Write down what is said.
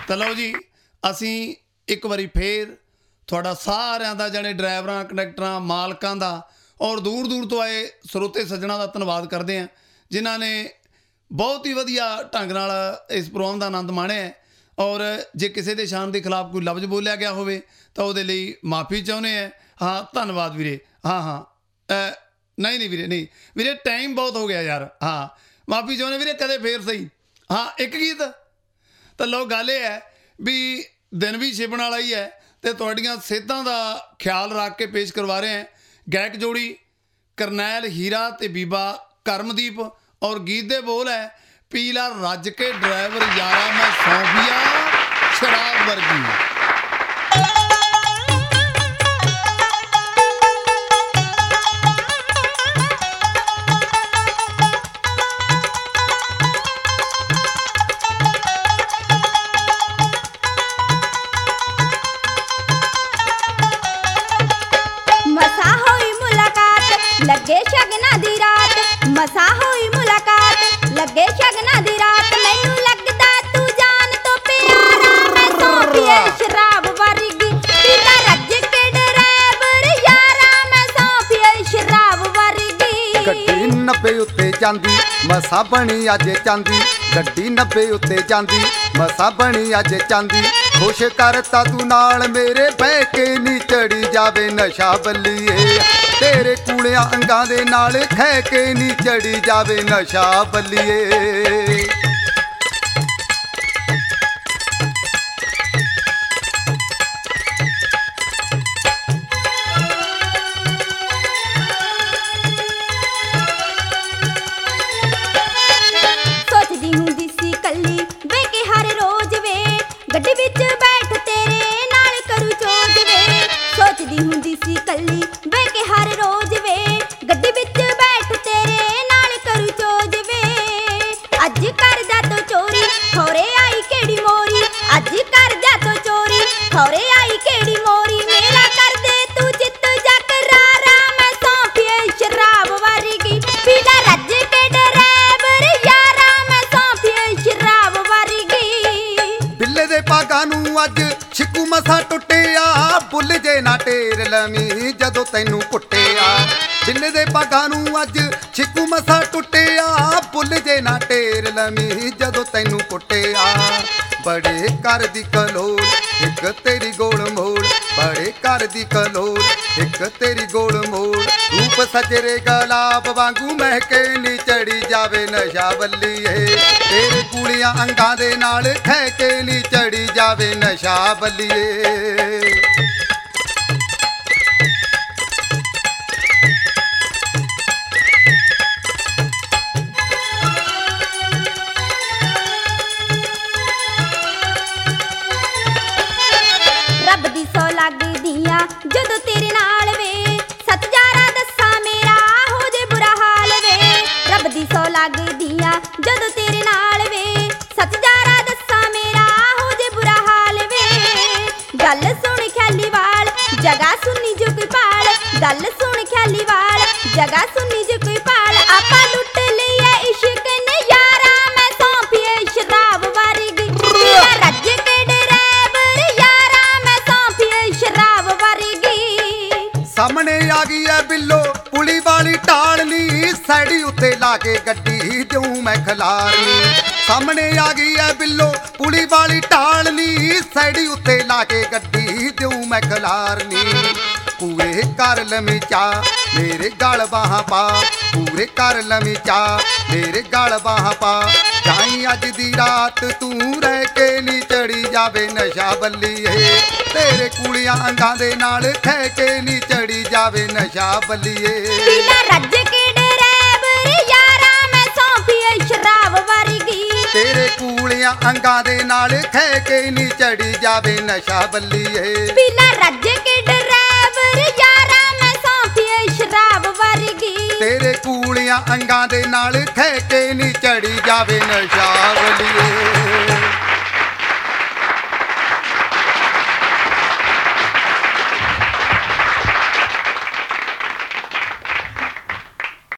तो लो जी असी एक बारी फिर थोड़ा सारिਆਂ ਦਾ जाने ड्राइवरां कंडक्टरां मालकां ਦਾ और दूर दूर तो आए ਸਰੋਤੇ सज्जणा ਦਾ ਧੰਨਵਾਦ ਕਰਦੇ हैं जिन्हां ने बहुत ही वधिया ढंग नाल इस प्रोग्राम का आनंद माणिया है। और जे किसी के शान के खिलाफ कोई लफ्ज़ बोलिया गया होवे तो उहदे लई माफ़ी चाहुंदे हैं। हाँ धन्नवाद वीरे। हाँ हाँ नहीं नहीं वीरे नहीं वीरे टाइम बहुत हो गया यार। हाँ माफ़ी चाहुंदे वीरे कदे फेर सही। हाँ एक गीत तो लो गल ये है भी दिन भी छिपण वाला ही है तो तुहाडीआं सेहतां दा ख्याल रख के पेश करवा रहे हैं गायक जोड़ी करनैल हीरा ते बीबा करमदीप। और गीत दे बोल है पीला रज के ड्राइवर यारा मैं सौंपिया शराब वर्गी। मसा होई मुलाकात लगे शगना दी रात, मसा होई मुलाकात लगे शगना दी रात। मैनू लगदा तू जान तो प्यारा मैं सौंपिए शराब वर्गी। पीला रज के ड्राइवर यारा मैं सौंपिए शराब वर्गी। गड्डी 90 उत्ते जांदी मसा बनी अज चांदी, गड्डी 90 उत्ते जांदी मसा बनी अज चांदी। खुश करता तू नाल मेरे बह के नी चढ़ी जावे नशा बल्लीए, तेरे कूलियां अंगां दे नाल खै के नी चढ़ी जावे नशा बल्लीए। सोचदी हुंदी सी कल्ली बह के हर रोज वे, गड्डी विच बैठ तेरे नाल करूं चोज वे। सोचदी हुंदी सी कल्ली बह के हर रोज वे, गड्डी विच बैठ तेरे नाल करूं चोज वे। अज कर जा तो चोरी खौरे आई केड़ी मोरी, अज कर जा तो चोरी खौरे आई केड़ी मोरी। मेरा कर दे तू चित जकरारा मैं सौंपिए शराब वर्गी। पीला रज के ड्राइवर यारा मैं सौंपिए शराब वर्गी। बिल्ले दे पागां नूं अज छिकू मसा टुटिया, भुੱਲ जे ना टेर लमी जदों तैनूं कुੱਟਿਆ। बिल्ले दे पागां नूं अज छिकू मसा टुटिया, भੁੱਲ जे ना टेर लमी जदों तैनूं कुੱਟਿਆ। बड़े घर दी कलोल एक तेरी गोल मोड़, बड़े घर दी कलोल एक तेरी गोल मोड़। रूप सजरे गुलाब वांगू महके नी चढ़ी जावे नशा बल्लीए, तेरे कूलियां अंगां दे नाल खै के नी चढ़ी जावे नशा बल्लीए। रब दी सौ लगदियां जदों तेरे नाल वे, सच यारा दस्सां मेरा हो जे बुरा हाल वे। रब दी सौ लगदियां जदों तेरे नाल वे, सच यारा दस्सां मेरा हो जे बुरा हाल वे। गल सुन ख्याली वाल जगह सुनी जो कोई पाल, गल सुन ख्याली वाल जगह सुनी जो कोई पाल। आपा लुट लिया इश्क ने यारा मैं सौंपिए शराब वर्गी। पीला रज के ड्राइवर यारा मैं सौंपिए शराब वर्गी। सामने आ गई है बिल्लो पुली वाली टालनी, सैडी उत्ते ला के गड्डी दूं मैं खलारनी। सामने आ गई है बिल्लो पुली वाली टालनी, सैडी उत्ते ला के गड्डी दूं मैं खलारनी। पूरे कर लमी चा मेरे गल बाहां पा, पूरे कर लमी चा मेरे गल बाहां पा। जाई अज दी रात तू रह के नी चढ़ी जावे नशा बल्लीए, तेरे कूलियां अंगां दे नाल खै के नी चढ़ी जावे नशा बल्लीए। पीला रज के ड्राइवर यारा मैं सौंपिए शराब वर्गी। तेरे कूलियां अंगां दे नाल खै के नी चढ़ी जावे नशा बल्लीए। पीला रज के ड्राइवर यारा मैं सौंपिए शराब वर्गी। तेरे कूलियां अंगां दे नाल खै के नी चढ़ी जावे नशा बल्लीए।